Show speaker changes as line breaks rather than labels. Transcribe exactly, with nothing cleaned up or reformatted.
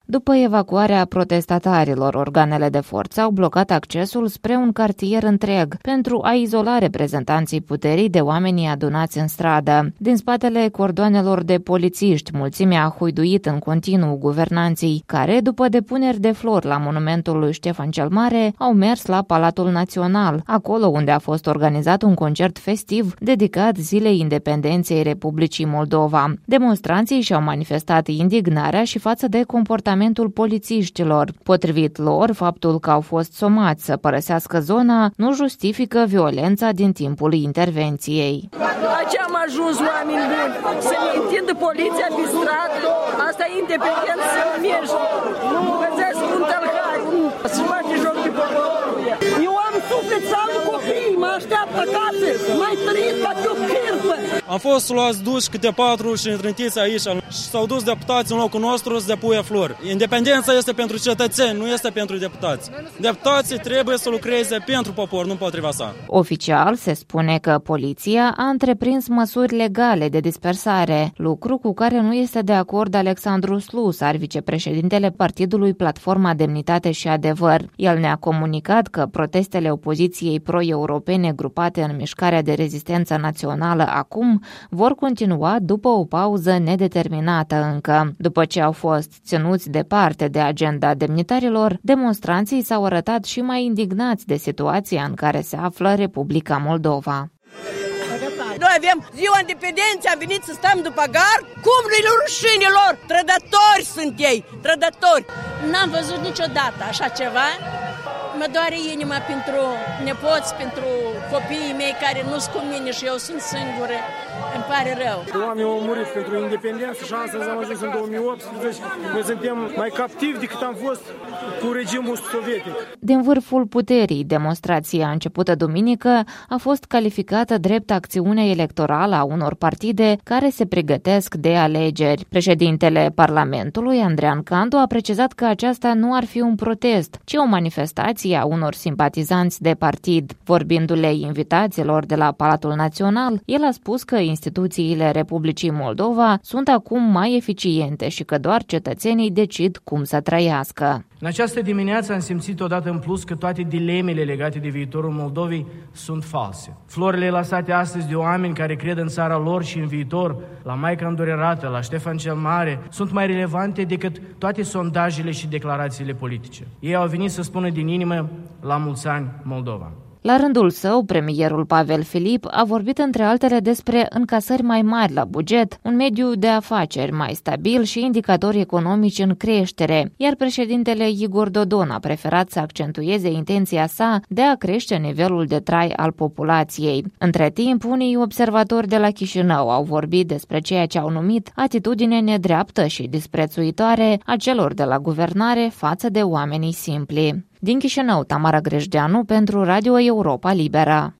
După evacuarea protestatarilor, organele de forță au blocat accesul spre un cartier întreg pentru a izola reprezentanții puterii de oamenii adunați în stradă. Din spatele cordoanelor de polițiști, mulțimea a huiduit în continuu guvernanții, care, după depuneri de flori la monumentul lui Ștefan cel Mare, au mers la Palatul Național, acolo unde a fost organizat un concert festiv dedicat Zilei Independenței Republicii Moldova. Demonstranții și-au manifestat indignarea și față de comportamentul polițiștilor. Potrivit lor, faptul că au fost somați să părăsească zona nu justifică violența din timpul intervenției.
Aici am ajuns, oameni buni, să ne întindă poliția pe stradă, asta e independență să mergi. Nu găsesc un tălhari, să faci joc de popor. Eu am suflet să am copii, mă așteaptă acasă, mai trăit ca de o cârpă.
Am fost luați duși câte patru și întrântiți aici și s-au dus deputații în locul nostru să depuie flori. Independența este pentru cetățeni, nu este pentru deputați. Deputații trebuie să lucreze pentru popor, nu împotriva sa.
Oficial se spune că poliția a întreprins măsuri legale de dispersare, lucru cu care nu este de acord Alexandru Slusar, vicepreședintele partidului Platforma Demnitate și Adevăr. El ne-a comunicat că protestele opoziției pro-europene grupate în Mișcarea de Rezistență Națională acum vor continua după o pauză nedeterminată încă. După ce au fost ținuți departe de agenda demnitarilor, demonstranții s-au arătat și mai indignați de situația în care se află Republica Moldova.
Noi avem ziua independenței, am venit să stăm după gard? Cum nu-i rușinilor? Trădători sunt ei, trădători!
N-am văzut niciodată așa ceva. Mă doare inima pentru nepoți, pentru copiii mei care nu sunt cu mine și eu sunt singură. Îmi pare rău.
Oamenii au murit pentru independență și astăzi am ajuns în două mii optsprezece. Noi suntem mai captivi decât am fost cu regimul sovietic.
Din vârful puterii, demonstrația începută duminică a fost calificată drept acțiune electorală a unor partide care se pregătesc de alegeri. Președintele Parlamentului, Andrean Candu, a precizat că aceasta nu ar fi un protest, ci o manifestație a unor simpatizanți de partid. Vorbindu-le invitaților de la Palatul Național, el a spus că instituțiile Republicii Moldova sunt acum mai eficiente și că doar cetățenii decid cum să trăiască.
În această dimineață am simțit odată în plus că toate dilemele legate de viitorul Moldovei sunt false. Florile lăsate astăzi de oameni care cred în țara lor și în viitor, la Maica Îndurerată, la Ștefan cel Mare, sunt mai relevante decât toate sondajele și declarațiile politice. Ei au venit să spună din inimă: la mulți ani, Moldova!
La rândul său, premierul Pavel Filip a vorbit între altele despre încasări mai mari la buget, un mediu de afaceri mai stabil și indicatori economici în creștere, iar președintele Igor Dodon a preferat să accentueze intenția sa de a crește nivelul de trai al populației. Între timp, unii observatori de la Chișinău au vorbit despre ceea ce au numit atitudine nedreaptă și disprețuitoare a celor de la guvernare față de oamenii simpli. Din Chișinău, Tamara Grejdeanu pentru Radio Europa Liberă.